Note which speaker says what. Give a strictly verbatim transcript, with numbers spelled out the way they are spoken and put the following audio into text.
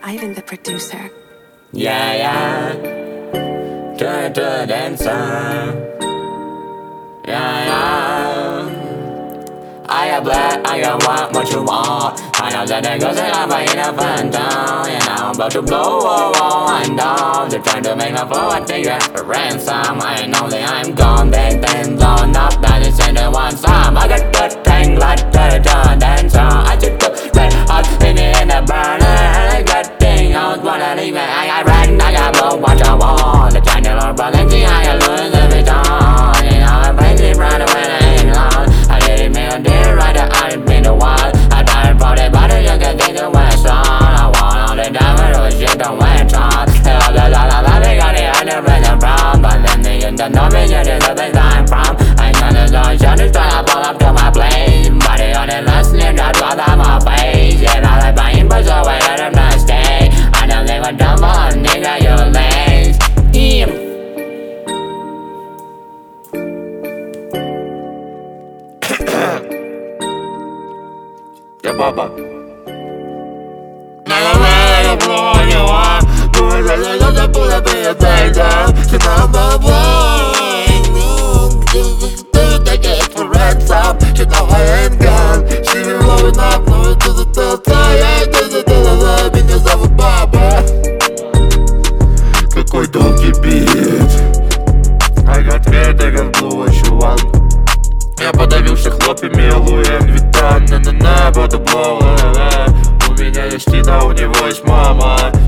Speaker 1: Ivan the producer.
Speaker 2: Yeah, yeah. Turn to a dancer. Yeah, yeah. I got black, I got white, what you want? I know that they go say I'm in a fun town. And now I'm about to blow a wall and down. They're trying to make my flow, I think that's a ransom. I know that I'm gone, big things blown up. That is in the one song. I got the thing like the John dancer. I just put red hot in it in the burner. And I got thing out, wanna leave it. I got red, I got blue, watch I want. The China Lord Balenciaga, I lose every time. You know, I'm crazy, right away, I ain't loud. I didn't mean I did right, I didn't mean to wild. I died for the body, you can think the West on. I want all the diamond, oh shit, don't wait on. La la la la la, they got it, I never read them from. But then they get the knowledge, it is the place I'm from. I know the zone, shut it, try to pull up to my place. Body on the last name, that's what I'm on face. Yeah, I like buying, but so I let them not stay. I don't think I'm dumb, but nigga, you lazy. Yeah.
Speaker 3: Yeah, Baba. Now I'm ready to blow on you up. Do it as I love to pull up in your face up. So now I'm not blind. Take it for ransom. She know I ain't gone. She been blowing up, blowing to the third side. This is the love, меня зовут Баба. Какой долгий бит. I got red, I got blue, what you want? Я подавился хлопьями Луэн Виттон. На-на-на, буду блоу, ла-ла-ла. У меня есть еда, у него есть мама.